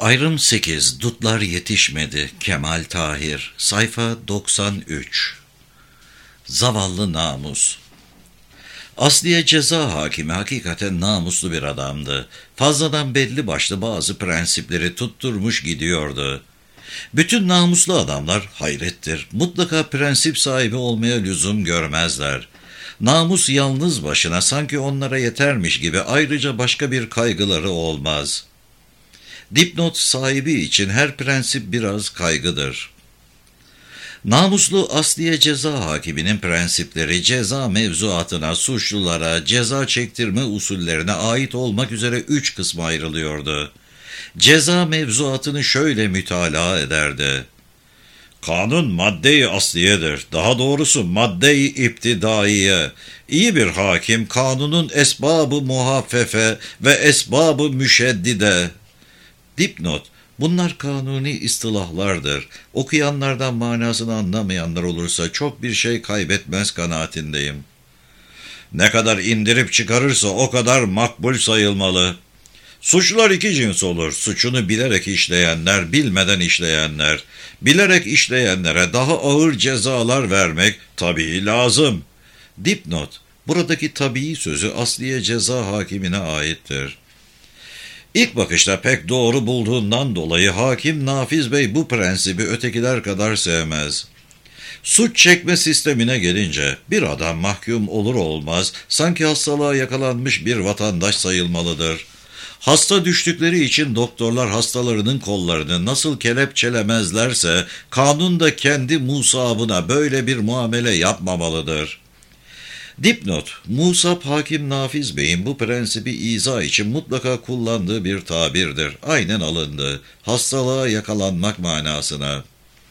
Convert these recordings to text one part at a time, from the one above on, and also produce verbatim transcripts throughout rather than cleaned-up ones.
Ayrım sekiz. Dutlar yetişmedi. Kemal Tahir. Sayfa doksan üç. Zavallı namus. Asliye ceza hakimi hakikaten namuslu bir adamdı. Fazladan belli başlı bazı prensipleri tutturmuş gidiyordu. Bütün namuslu adamlar hayrettir. Mutlaka prensip sahibi olmaya lüzum görmezler. Namus yalnız başına sanki onlara yetermiş gibi ayrıca başka bir kaygıları olmaz. Dipnot sahibi için her prensip biraz kaygıdır. Namuslu asliye ceza hakiminin prensipleri ceza mevzuatına, suçlulara, ceza çektirme usullerine ait olmak üzere üç kısma ayrılıyordu. Ceza mevzuatını şöyle mütalaa ederdi. Kanun madde-i asliyedir. Daha doğrusu madde-i iptidaiye. İyi bir hakim kanunun esbab-ı muhaffefe ve esbab-ı müşeddide. Dipnot. Bunlar kanuni istilahlardır. Okuyanlardan manasını anlamayanlar olursa çok bir şey kaybetmez kanaatindeyim. Ne kadar indirip çıkarırsa o kadar makbul sayılmalı. Suçlar iki cins olur. Suçunu bilerek işleyenler, bilmeden işleyenler. Bilerek işleyenlere daha ağır cezalar vermek tabii lazım. Dipnot. Buradaki tabii sözü asliye ceza hakimine aittir. İlk bakışta pek doğru bulduğundan dolayı hakim Nafiz Bey bu prensibi ötekiler kadar sevmez. Suç çekme sistemine gelince bir adam mahkum olur olmaz sanki hastalığa yakalanmış bir vatandaş sayılmalıdır. Hasta düştükleri için doktorlar hastalarının kollarını nasıl kelepçelemezlerse kanun da kendi musabına böyle bir muamele yapmamalıdır. Dipnot, Musab Hakim Nafiz Bey'in bu prensibi izah için mutlaka kullandığı bir tabirdir. Aynen alındı. Hastalığa yakalanmak manasına.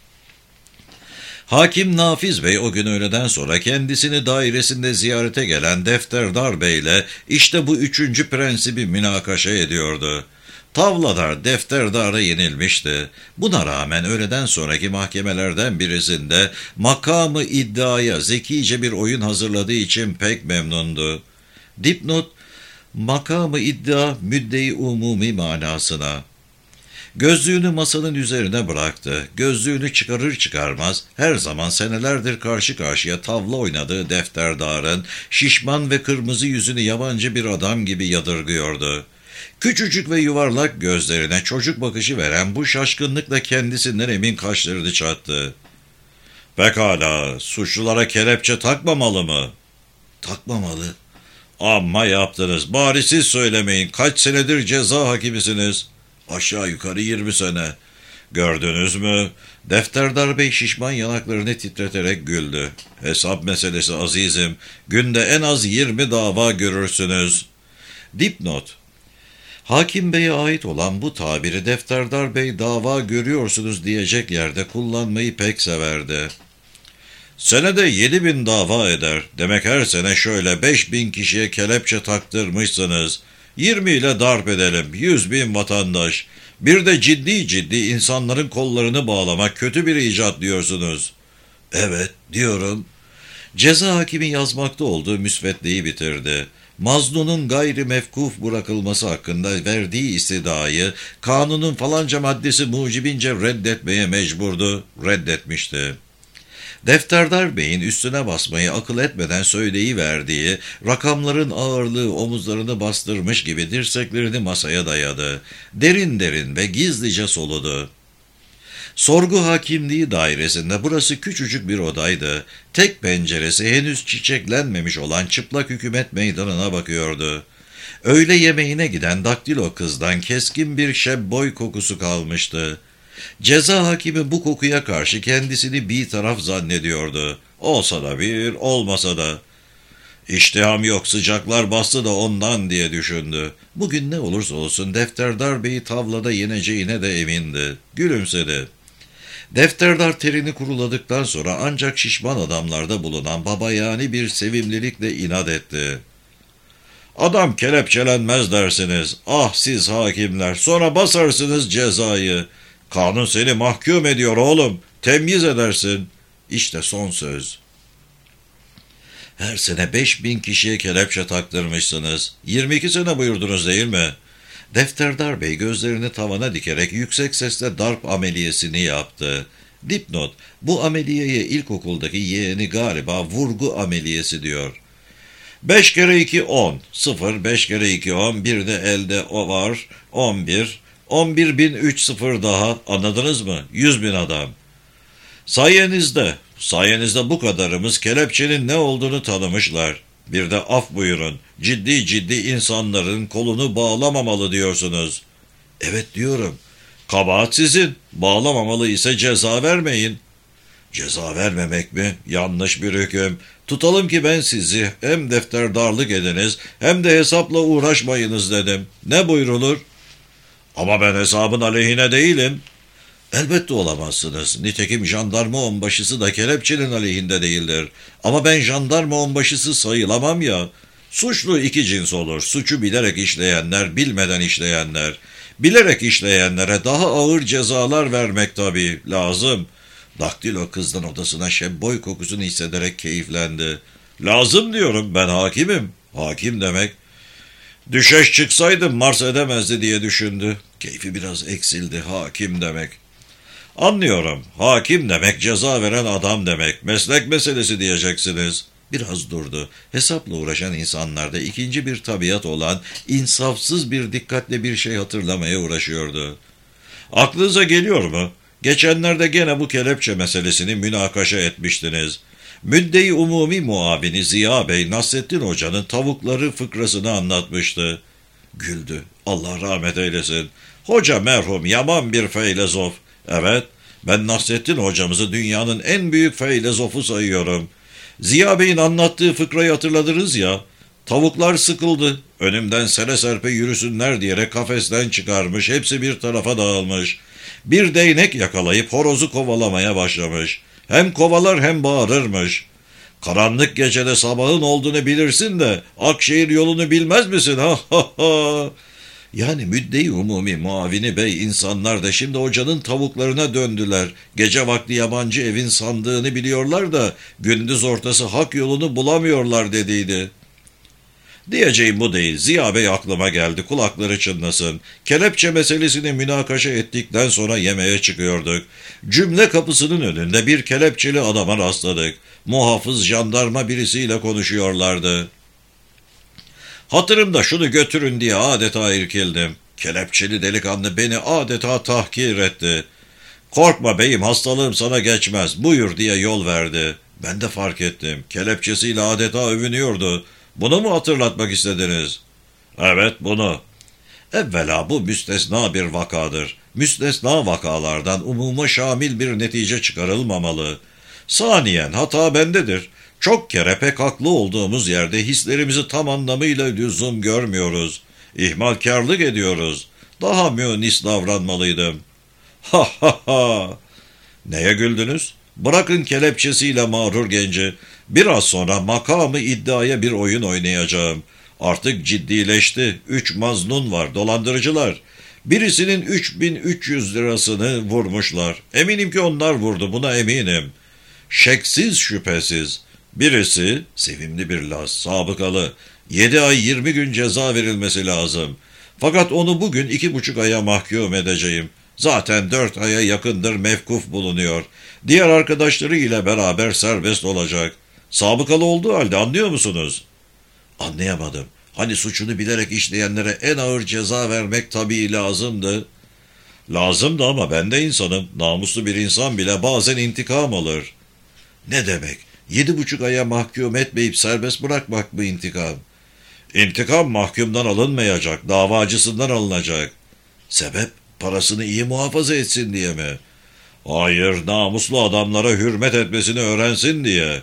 Hakim Nafiz Bey o gün öğleden sonra kendisini dairesinde ziyarete gelen Defterdar Bey'le işte bu üçüncü prensibi münakaşa ediyordu. Tavladar Defterdar'a yenilmişti. Buna rağmen öğleden sonraki mahkemelerden birisinde makamı iddiaya zekice bir oyun hazırladığı için pek memnundu. Dipnot, makamı iddia müdde-i umumi manasına. Gözlüğünü masanın üzerine bıraktı. Gözlüğünü çıkarır çıkarmaz her zaman senelerdir karşı karşıya tavla oynadığı Defterdar'ın şişman ve kırmızı yüzünü yabancı bir adam gibi yadırgıyordu. Küçücük ve yuvarlak gözlerine çocuk bakışı veren bu şaşkınlıkla kendisinden emin kaşlarını çattı. Pekala, suçlulara kelepçe takmamalı mı? Takmamalı. Amma yaptınız, bari siz söylemeyin, kaç senedir ceza hakimisiniz? Aşağı yukarı yirmi sene. Gördünüz mü? Defterdar Bey şişman yanaklarını titreterek güldü. Hesap meselesi azizim, günde en az yirmi dava görürsünüz. Dipnot. Hakim Bey'e ait olan bu tabiri Defterdar Bey dava görüyorsunuz diyecek yerde kullanmayı pek severdi. Senede yedi bin dava eder. Demek her sene şöyle beş bin kişiye kelepçe taktırmışsınız. Yirmi ile darp edelim. Yüz bin vatandaş. Bir de ciddi ciddi insanların kollarını bağlamak kötü bir icat diyorsunuz. Evet, diyorum. Ceza hakimi yazmakta olduğu müsveddeyi bitirdi. Mazlunun gayri mevkuf bırakılması hakkında verdiği istidayı kanunun falanca maddesi mucibince reddetmeye mecburdu, reddetmişti. Defterdar Bey'in üstüne basmayı akıl etmeden söyleyiverdiği rakamların ağırlığı omuzlarını bastırmış gibi dirseklerini masaya dayadı. Derin derin ve gizlice soludu. Sorgu hakimliği dairesinde burası küçücük bir odaydı. Tek penceresi henüz çiçeklenmemiş olan çıplak hükümet meydanına bakıyordu. Öğle yemeğine giden daktilo kızdan keskin bir şebboy kokusu kalmıştı. Ceza hakimi bu kokuya karşı kendisini bir taraf zannediyordu. Olsa da bir, olmasa da. İştiham yok, sıcaklar bastı da ondan diye düşündü. Bugün ne olursa olsun Defterdar Bey'i tavlada yeneceğine de emindi. Gülümsedi. Defterdar terini kuruladıktan sonra ancak şişman adamlarda bulunan babayani bir sevimlilikle inat etti. Adam kelepçelenmez dersiniz. Ah siz hakimler, sonra basarsınız cezayı. Kanun seni mahkum ediyor oğlum, temyiz edersin. İşte son söz. Her sene beş bin kişiye kelepçe taktırmışsınız. Yirmi iki sene buyurdunuz değil mi? Defterdar Bey gözlerini tavana dikerek yüksek sesle darp ameliyesini yaptı. Dipnot, bu ameliyeye ilkokuldaki yeğeni galiba vurgu ameliyesi diyor. Beş kere iki on, sıfır, beş kere iki on, bir de elde o var, on bir, on bir bin üç sıfır daha, anladınız mı? Yüz bin adam. Sayenizde, sayenizde bu kadarımız kelepçenin ne olduğunu tanımışlar. Bir de af buyurun, ciddi ciddi insanların kolunu bağlamamalı diyorsunuz. Evet diyorum. Kabahat sizin, bağlamamalı ise ceza vermeyin. Ceza vermemek mi? Yanlış bir hüküm. Tutalım ki ben sizi hem defterdarlık ediniz hem de hesapla uğraşmayınız dedim. Ne buyrulur? Ama ben hesabın aleyhine değilim. Elbette olamazsınız. Nitekim jandarma onbaşısı da kelepçenin aleyhinde değildir. Ama ben jandarma onbaşısı sayılamam ya. Suçlu iki cins olur. Suçu bilerek işleyenler, bilmeden işleyenler. Bilerek işleyenlere daha ağır cezalar vermek tabii lazım. Daktilo kızdan odasına şebboy kokusunu hissederek keyiflendi. Lazım diyorum, ben hakimim. Hakim demek. Düşeş çıksaydım Mars edemezdi diye düşündü. Keyfi biraz eksildi, hakim demek. Anlıyorum, hakim demek ceza veren adam demek. Meslek meselesi diyeceksiniz. Biraz durdu. Hesapla uğraşan insanlarda ikinci bir tabiat olan insafsız bir dikkatle bir şey hatırlamaya uğraşıyordu. Aklınıza geliyor mu? Geçenlerde gene bu kelepçe meselesini münakaşa etmiştiniz. Müdde-i umumi muavini Ziya Bey, Nasrettin Hoca'nın tavukları fıkrasını anlatmıştı. Güldü. Allah rahmet eylesin. Hoca merhum yaman bir feylezof. Evet, ben Nasrettin hocamızı dünyanın en büyük feylezofu sayıyorum. Ziya Bey'in anlattığı fıkrayı hatırladınız ya. Tavuklar sıkıldı. Önümden sere serpe yürüsünler diyerek kafesten çıkarmış. Hepsi bir tarafa dağılmış. Bir değnek yakalayıp horozu kovalamaya başlamış. Hem kovalar hem bağırırmış. Karanlık gecede sabahın olduğunu bilirsin de Akşehir yolunu bilmez misin? Ha ha ha. Yani müdde-i umumi muavini bey insanlar da şimdi hocanın tavuklarına döndüler. Gece vakti yabancı evin sandığını biliyorlar da gündüz ortası hak yolunu bulamıyorlar dediydi. Diyeceğim bu değil. Ziya Bey aklıma geldi. Kulakları çınlasın. Kelepçe meselesini münakaşa ettikten sonra yemeğe çıkıyorduk. Cümle kapısının önünde bir kelepçeli adama rastladık. Muhafız jandarma birisiyle konuşuyorlardı. Hatırımda şunu götürün diye adeta irkildim. Kelepçeli delikanlı beni adeta tahkir etti. Korkma beyim, hastalığım sana geçmez, buyur diye yol verdi. Ben de fark ettim. Kelepçesiyle adeta övünüyordu. Bunu mu hatırlatmak istediniz? Evet, bunu. Evvela bu müstesna bir vakadır. Müstesna vakalardan umuma şamil bir netice çıkarılmamalı. Saniyen hata bendedir. Çok kere pek haklı olduğumuz yerde hislerimizi tam anlamıyla lüzum görmüyoruz. İhmalkarlık ediyoruz. Daha münis davranmalıydım. Ha ha ha! Neye güldünüz? Bırakın kelepçesiyle mağrur genci. Biraz sonra makamı iddiaya bir oyun oynayacağım. Artık ciddileşti. Üç maznun var, dolandırıcılar. Birisinin üç bin üç yüz lirasını vurmuşlar. Eminim ki onlar vurdu, buna eminim. Şeksiz şüphesiz. Birisi, sevimli bir las, sabıkalı, yedi ay yirmi gün ceza verilmesi lazım. Fakat onu bugün iki buçuk aya mahkum edeceğim. Zaten dört aya yakındır mevkuf bulunuyor. Diğer arkadaşları ile beraber serbest olacak. Sabıkalı olduğu halde anlıyor musunuz? Anlayamadım. Hani suçunu bilerek işleyenlere en ağır ceza vermek tabii lazımdı. Lazımdı ama ben de insanım. Namuslu bir insan bile bazen intikam alır. Ne demek? Yedi buçuk aya mahkum etmeyip serbest bırakmak mı intikam? İntikam mahkumdan alınmayacak, davacısından alınacak. Sebep? Parasını iyi muhafaza etsin diye mi? Hayır, namuslu adamlara hürmet etmesini öğrensin diye.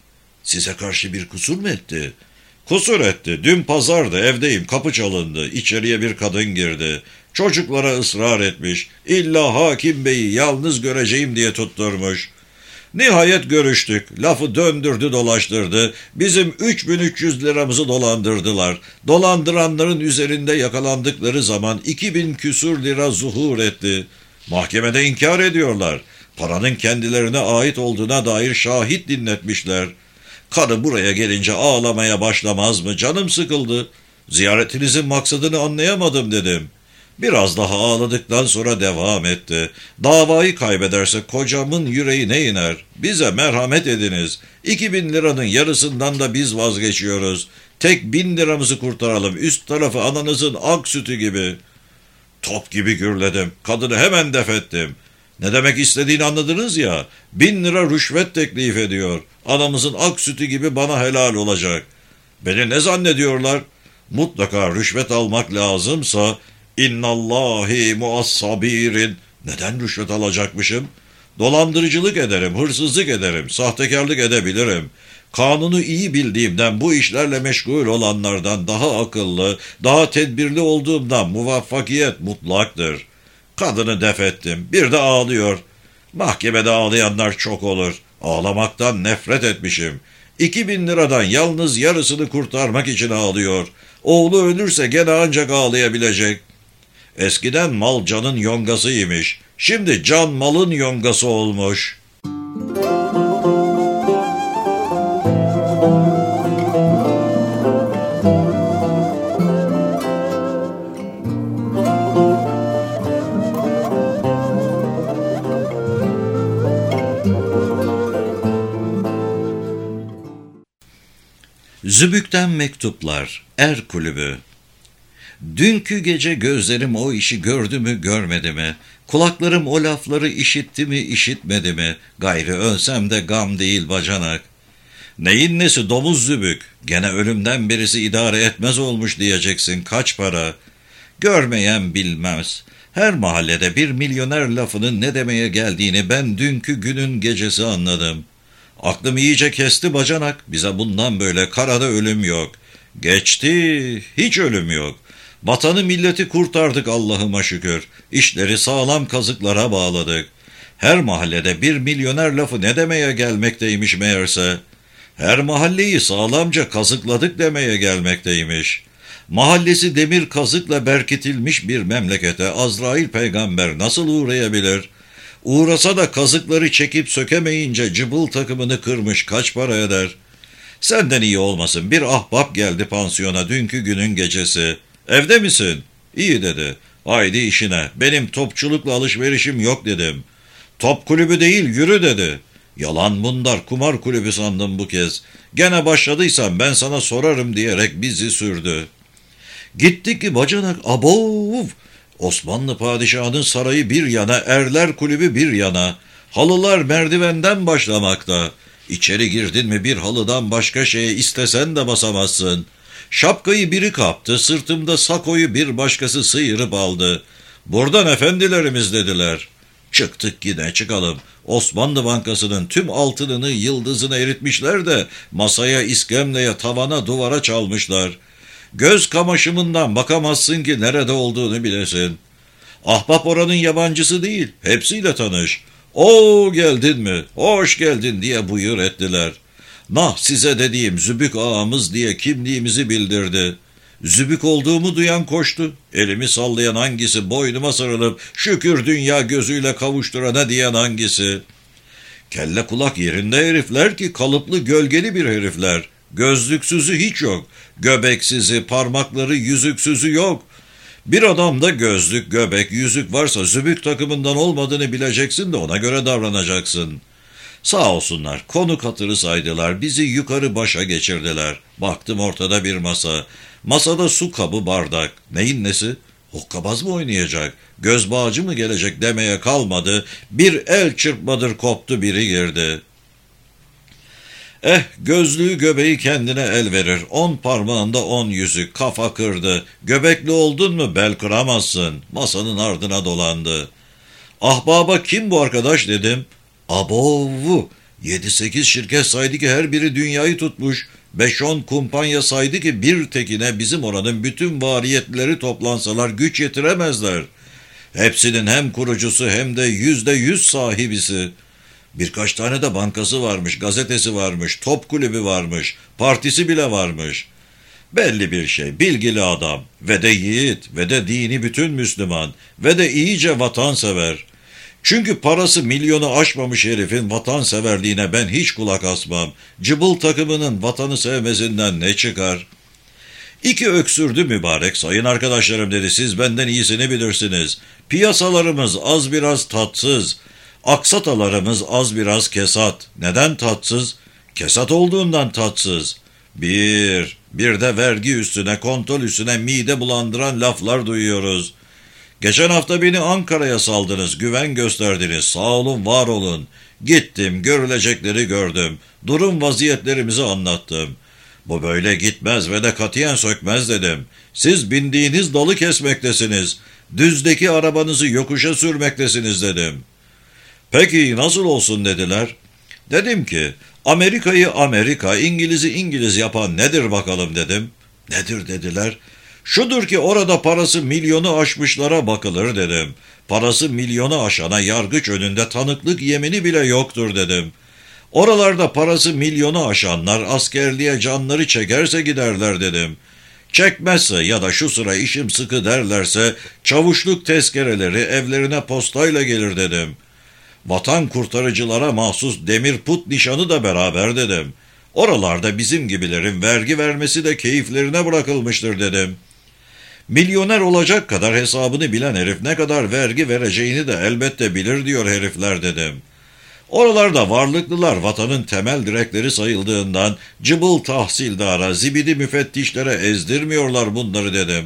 Size karşı bir kusur mu etti? Kusur etti. Dün pazardı, evdeyim, kapı çalındı. İçeriye bir kadın girdi. Çocuklara ısrar etmiş. İlla hakim beyi yalnız göreceğim diye tutturmuş. Nihayet görüştük. Lafı döndürdü dolaştırdı. Bizim üç bin üç yüz liramızı dolandırdılar. Dolandıranların üzerinde yakalandıkları zaman iki bin küsur lira zuhur etti. Mahkemede inkar ediyorlar. Paranın kendilerine ait olduğuna dair şahit dinletmişler. Karı buraya gelince ağlamaya başlamaz mı? Canım sıkıldı. Ziyaretinizin maksadını anlayamadım dedim. Biraz daha ağladıktan sonra devam etti. Davayı kaybederse kocamın yüreğine iner. Bize merhamet ediniz. İki bin liranın yarısından da biz vazgeçiyoruz. Tek bin liramızı kurtaralım. Üst tarafı ananızın ak sütü gibi. Top gibi gürledim. Kadını hemen def ettim. Ne demek istediğini anladınız ya. Bin lira rüşvet teklif ediyor. Anamızın ak sütü gibi bana helal olacak. Beni ne zannediyorlar? Mutlaka rüşvet almak lazımsa İnnallahi muassabirin. Neden rüşvet alacakmışım? Dolandırıcılık ederim, hırsızlık ederim, sahtekarlık edebilirim. Kanunu iyi bildiğimden bu işlerle meşgul olanlardan daha akıllı, daha tedbirli olduğumdan muvaffakiyet mutlaktır. Kadını def ettim. Bir de ağlıyor. Mahkemede ağlayanlar çok olur. Ağlamaktan nefret etmişim. İki bin liradan yalnız yarısını kurtarmak için ağlıyor. Oğlu ölürse gene ancak ağlayabilecek. Eskiden mal canın yongasıymış. Şimdi can malın yongası olmuş. Zübük'ten mektuplar. Er Kulübü. Dünkü gece gözlerim o işi gördü mü görmedi mi? Kulaklarım o lafları işitti mi işitmedi mi? Gayrı ölsem de gam değil bacanak. Neyin nesi domuz Zübük? Gene ölümden birisi idare etmez olmuş diyeceksin, kaç para? Görmeyen bilmez. Her mahallede bir milyoner lafının ne demeye geldiğini ben dünkü günün gecesi anladım. Aklım iyice kesti bacanak. Bize bundan böyle karada ölüm yok. Geçti, hiç ölüm yok. Vatanı milleti kurtardık Allah'ıma şükür. İşleri sağlam kazıklara bağladık. Her mahallede bir milyoner lafı ne demeye gelmekteymiş meğerse. Her mahalleyi sağlamca kazıkladık demeye gelmekteymiş. Mahallesi demir kazıkla berkitilmiş bir memlekete Azrail peygamber nasıl uğrayabilir? Uğrasa da kazıkları çekip sökemeyince cıbıl takımını kırmış, kaç para eder? Senden iyi olmasın, bir ahbap geldi pansiyona dünkü günün gecesi. Evde misin? İyi dedi. Haydi işine, benim topçulukla alışverişim yok dedim. Top kulübü değil, yürü dedi. Yalan bunlar, kumar kulübü sandım bu kez. Gene başladıysan ben sana sorarım diyerek bizi sürdü. Gittik ki bacanak, abov! Osmanlı padişahının sarayı bir yana, erler kulübü bir yana. Halılar merdivenden başlamakta. İçeri girdin mi bir halıdan başka şeye istesen de basamazsın. Şapkayı biri kaptı, sırtımda sakoyu bir başkası sıyırıp aldı. Buradan efendilerimiz dediler. Çıktık yine çıkalım. Osmanlı Bankası'nın tüm altınını, yıldızını eritmişler de masaya, iskemleye, tavana, duvara çalmışlar. Göz kamaşımından bakamazsın ki nerede olduğunu bilesin. Ahbap oranın yabancısı değil, hepsiyle tanış. O geldin mi, hoş geldin diye buyur ettiler. Nah size dediğim Zübük ağamız diye kimliğimizi bildirdi. Zübük olduğumu duyan koştu. Elimi sallayan hangisi, boynuma sarılıp şükür dünya gözüyle kavuşturana diyen hangisi. Kelle kulak yerinde herifler ki kalıplı gölgeli bir herifler. Gözlüksüzü hiç yok. Göbeksizi, parmakları yüzüksüzü yok. Bir adamda gözlük, göbek, yüzük varsa Zübük takımından olmadığını bileceksin de ona göre davranacaksın. Sağ olsunlar, konuk hatırı saydılar, bizi yukarı başa geçirdiler. Baktım ortada bir masa. Masada su kabı, bardak. Neyin nesi? Hokkabaz mı oynayacak? Göz bağcı mı gelecek demeye kalmadı. Bir el çırpmadır koptu, biri girdi. Eh, gözlüğü göbeği kendine el verir. On parmağında on yüzük, kafa kırdı. Göbekli oldun mu bel kıramazsın. Masanın ardına dolandı. Ahbaba kim bu arkadaş dedim. Abovu, yedi sekiz şirket saydı ki her biri dünyayı tutmuş. Beş on kumpanya saydı ki bir tekine bizim oranın bütün variyetleri toplansalar güç yetiremezler. Hepsinin hem kurucusu hem de yüzde yüz sahibisi. Birkaç tane de bankası varmış, gazetesi varmış, top kulübü varmış, partisi bile varmış. Belli bir şey, bilgili adam ve de yiğit ve de dini bütün Müslüman ve de iyice vatansever. Çünkü parası milyonu aşmamış herifin vatanseverliğine ben hiç kulak asmam. Cıbıl takımının vatanı sevmesinden ne çıkar? İki öksürdü mübarek. Sayın arkadaşlarım dedi, siz benden iyisini bilirsiniz. Piyasalarımız az biraz tatsız. Aksatalarımız az biraz kesat. Neden tatsız? Kesat olduğundan tatsız. Bir, bir de vergi üstüne, kontrol üstüne mide bulandıran laflar duyuyoruz. Geçen hafta beni Ankara'ya saldınız, güven gösterdiniz, sağ olun, var olun. Gittim, görülecekleri gördüm, durum vaziyetlerimizi anlattım. Bu böyle gitmez ve de katiyen sökmez dedim. Siz bindiğiniz dalı kesmektesiniz, düzdeki arabanızı yokuşa sürmektesiniz dedim. Peki nasıl olsun dediler. Dedim ki, Amerika'yı Amerika, İngiliz'i İngiliz yapan nedir bakalım dedim. Nedir dediler. Şudur ki orada parası milyonu aşmışlara bakılır dedim. Parası milyonu aşana yargıç önünde tanıklık yemini bile yoktur dedim. Oralarda parası milyonu aşanlar askerliğe canları çekerse giderler dedim. Çekmezse ya da şu sıra işim sıkı derlerse çavuşluk tezkereleri evlerine postayla gelir dedim. Vatan kurtarıcılara mahsus demir put nişanı da beraber dedim. Oralarda bizim gibilerin vergi vermesi de keyiflerine bırakılmıştır dedim. Milyoner olacak kadar hesabını bilen herif ne kadar vergi vereceğini de elbette bilir diyor herifler dedim. Oralarda varlıklılar vatanın temel direkleri sayıldığından cıbıl tahsildara, zibidi müfettişlere ezdirmiyorlar bunları dedim.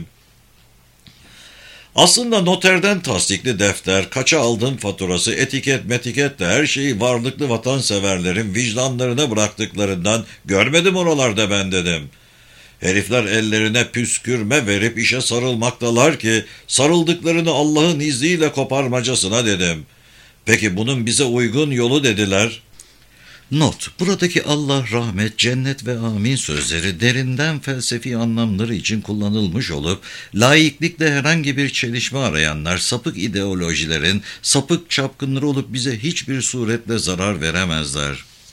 Aslında noterden tasdikli defter, kaça aldın faturası, etiket metiket de her şeyi varlıklı vatanseverlerin vicdanlarına bıraktıklarından görmedim oralarda ben dedim. Herifler ellerine püskürme verip işe sarılmaktalar ki sarıldıklarını Allah'ın izniyle koparmacasına dedim. Peki bunun bize uygun yolu dediler. Not: buradaki Allah, rahmet, cennet ve amin sözleri derinden felsefi anlamları için kullanılmış olup, laiklikle herhangi bir çelişme arayanlar sapık ideolojilerin sapık çapkınları olup bize hiçbir suretle zarar veremezler.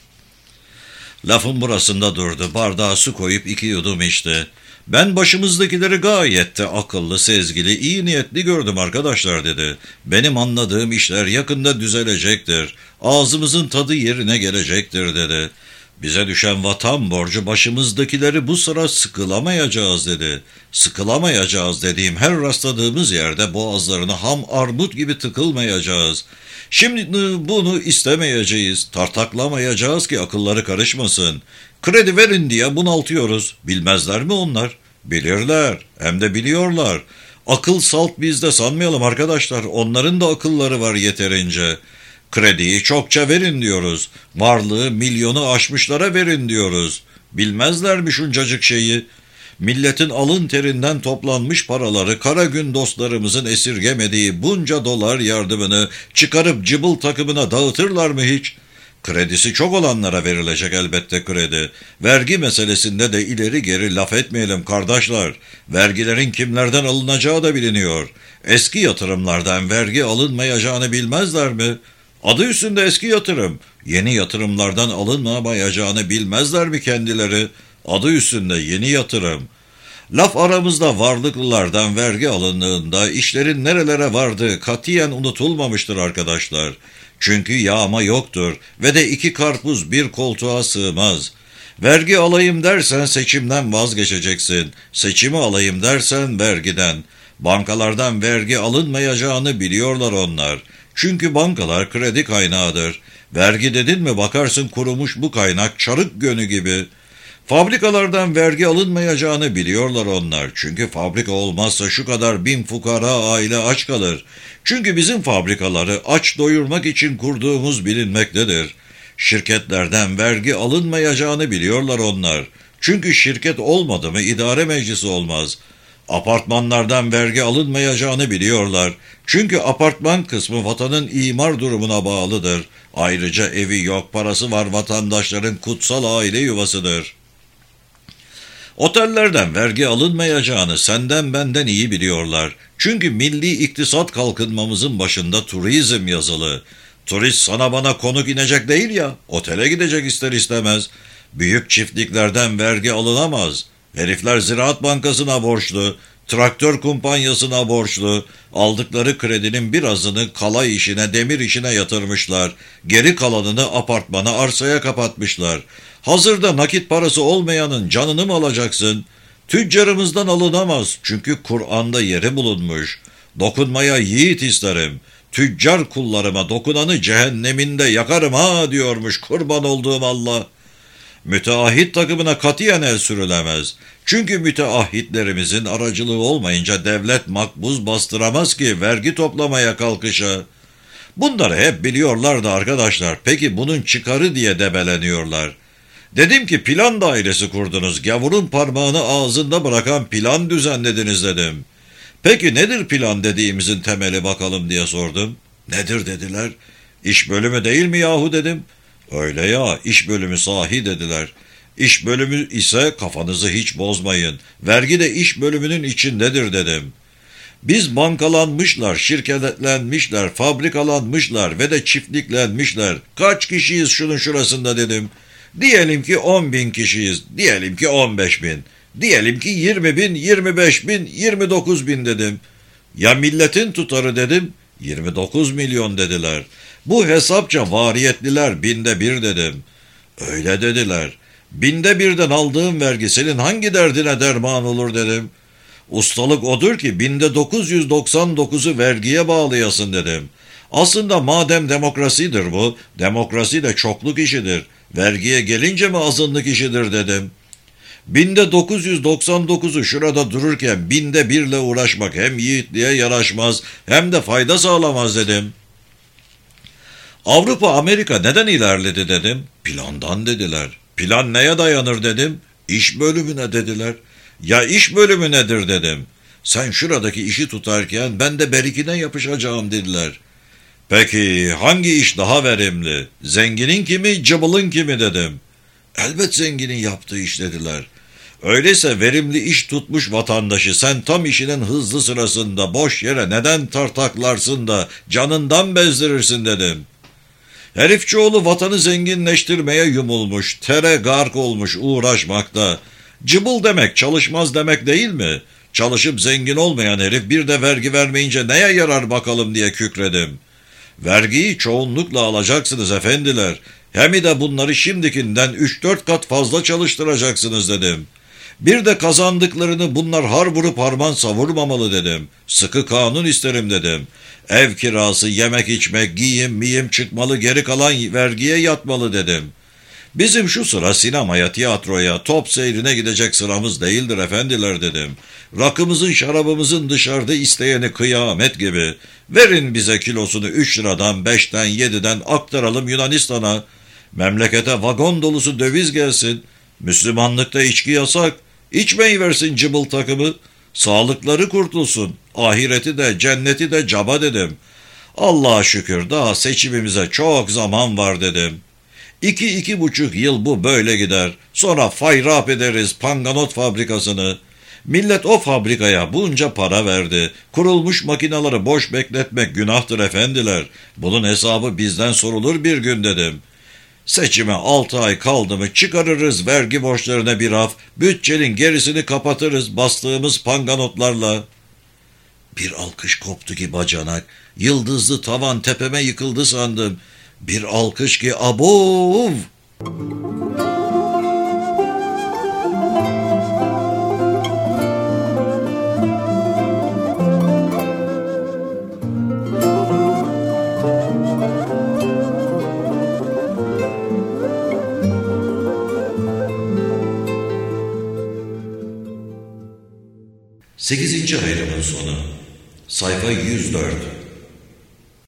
Lafın burasında durdu, bardağa su koyup iki yudum içti. Ben başımızdakileri gayet de akıllı, sezgili, iyi niyetli gördüm arkadaşlar dedi. Benim anladığım işler yakında düzelecektir. Ağzımızın tadı yerine gelecektir dedi. Bize düşen vatan borcu başımızdakileri bu sıra sıkılamayacağız dedi. Sıkılamayacağız dediğim her rastladığımız yerde boğazlarına ham armut gibi tıkılmayacağız. Şimdi bunu istemeyeceğiz, tartaklamayacağız ki akılları karışmasın. Kredi verin diye bunaltıyoruz. Bilmezler mi onlar? Bilirler, hem de biliyorlar. Akıl salt bizde sanmayalım arkadaşlar. Onların da akılları var yeterince. Krediyi çokça verin diyoruz. Varlığı milyonu aşmışlara verin diyoruz. Bilmezler mi şuncacık şeyi? Milletin alın terinden toplanmış paraları kara gün dostlarımızın esirgemediği bunca dolar yardımını çıkarıp cıbıl takımına dağıtırlar mı hiç? Kredisi çok olanlara verilecek elbette kredi. Vergi meselesinde de ileri geri laf etmeyelim kardeşler. Vergilerin kimlerden alınacağı da biliniyor. Eski yatırımlardan vergi alınmayacağını bilmezler mi? Adı üstünde eski yatırım. Yeni yatırımlardan alınmayacağını bilmezler mi kendileri? Adı üstünde yeni yatırım. Laf aramızda varlıklılardan vergi alındığında işlerin nerelere vardığı katiyen unutulmamıştır arkadaşlar. Çünkü yağma yoktur ve de iki karpuz bir koltuğa sığmaz. Vergi alayım dersen seçimden vazgeçeceksin. Seçimi alayım dersen vergiden. Bankalardan vergi alınmayacağını biliyorlar onlar. Çünkü bankalar kredi kaynağıdır. Vergi dedin mi bakarsın kurumuş bu kaynak çarık gönü gibi. Fabrikalardan vergi alınmayacağını biliyorlar onlar. Çünkü fabrika olmazsa şu kadar bin fukara aile aç kalır. Çünkü bizim fabrikaları aç doyurmak için kurduğumuz bilinmektedir. Şirketlerden vergi alınmayacağını biliyorlar onlar. Çünkü şirket olmadı mı idare meclisi olmaz. Apartmanlardan vergi alınmayacağını biliyorlar. Çünkü apartman kısmı vatanın imar durumuna bağlıdır. Ayrıca evi yok, parası var vatandaşların kutsal aile yuvasıdır. Otellerden vergi alınmayacağını senden benden iyi biliyorlar. Çünkü milli iktisat kalkınmamızın başında turizm yazılı. Turist sana bana konuk inecek değil ya, otele gidecek ister istemez. Büyük çiftliklerden vergi alınamaz. Herifler Ziraat Bankası'na borçlu, traktör kumpanyasına borçlu, aldıkları kredinin birazını kalay işine, demir işine yatırmışlar. Geri kalanını apartmana, arsaya kapatmışlar. Hazırda nakit parası olmayanın canını mı alacaksın? Tüccarımızdan alınamaz, çünkü Kur'an'da yeri bulunmuş. Dokunmaya yiğit isterim. Tüccar kullarıma dokunanı cehenneminde yakarım ha diyormuş, kurban olduğum Allah. Müteahhit takımına katiyen el sürülemez. Çünkü müteahhitlerimizin aracılığı olmayınca devlet makbuz bastıramaz ki vergi toplamaya kalkışa. Bunları hep biliyorlardı arkadaşlar. Peki bunun çıkarı diye debeleniyorlar. Dedim ki plan dairesi kurdunuz. Gavurun parmağını ağzında bırakan plan düzenlediniz dedim. Peki nedir plan dediğimizin temeli bakalım diye sordum. Nedir dediler. İş bölümü değil mi yahu dedim. Öyle ya, iş bölümü sahi dediler. İş bölümü ise kafanızı hiç bozmayın. Vergi de iş bölümünün içindedir dedim. Biz bankalanmışlar, şirketlenmişler, fabrikalanmışlar ve de çiftliklenmişler. Kaç kişiyiz şunun şurasında dedim. Diyelim ki on bin kişiyiz, diyelim ki on beş bin, diyelim ki yirmi bin, yirmi beş bin, yirmi dokuz bin dedim. Ya milletin tutarı dedim, yirmi dokuz milyon dediler. Bu hesapça variyetliler binde bir dedim. Öyle dediler. Binde birden aldığım vergi senin hangi derdine derman olur dedim. Ustalık odur ki binde dokuz yüz doksan dokuzu vergiye bağlayasın dedim. Aslında madem demokrasidir bu, demokrasi de çokluk işidir. Vergiye gelince mi azınlık işidir dedim. Binde dokuz yüz doksan dokuzu şurada dururken binde birle uğraşmak hem yiğitliğe yaraşmaz hem de fayda sağlamaz dedim. Avrupa, Amerika neden ilerledi dedim. Plandan dediler. Plan neye dayanır dedim. İş bölümüne dediler. Ya iş bölümü nedir dedim. Sen şuradaki işi tutarken ben de berikine yapışacağım dediler. Peki hangi iş daha verimli? Zenginin kimi, cıbılın kimi dedim. Elbet zenginin yaptığı iş dediler. Öyleyse verimli iş tutmuş vatandaşı sen tam işinin hızlı sırasında boş yere neden tartaklarsın da canından bezdirirsin dedim. Herifçioğlu vatanı zenginleştirmeye yumulmuş, tere gark olmuş uğraşmakta. Cıbıl demek çalışmaz demek değil mi? Çalışıp zengin olmayan herif bir de vergi vermeyince neye yarar bakalım diye kükredim. Vergiyi çoğunlukla alacaksınız efendiler. Hem de bunları şimdikinden üç dört kat fazla çalıştıracaksınız dedim. Bir de kazandıklarını bunlar har vurup harman savurmamalı dedim. Sıkı kanun isterim dedim. Ev kirası, yemek içmek, giyim, miyim çıkmalı, geri kalan vergiye yatmalı dedim. Bizim şu sıra sinemaya, tiyatroya, top seyrine gidecek sıramız değildir efendiler dedim. Rakımızın, şarabımızın dışarıda isteyeni kıyamet gibi. Verin bize kilosunu üç liradan, beşten, yediden aktaralım Yunanistan'a. Memlekete vagon dolusu döviz gelsin. Müslümanlıkta içki yasak. İçmeyi versin cıbıl takımı. Sağlıkları kurtulsun. Ahireti de, cenneti de caba dedim. Allah'a şükür daha seçimimize çok zaman var dedim. İki, iki buçuk yıl bu böyle gider. Sonra fayrap ederiz panganot fabrikasını. Millet o fabrikaya bunca para verdi. Kurulmuş makinaları boş bekletmek günahtır efendiler. Bunun hesabı bizden sorulur bir gün dedim. Seçime altı ay kaldı mı çıkarırız vergi borçlarına bir af, bütçenin gerisini kapatırız bastığımız panganotlarla. Bir alkış koptu ki bacanak, yıldızlı tavan tepeme yıkıldı sandım. Bir alkış ki abov! Sekizinci ayrımın sonu. Sayfa yüz dört.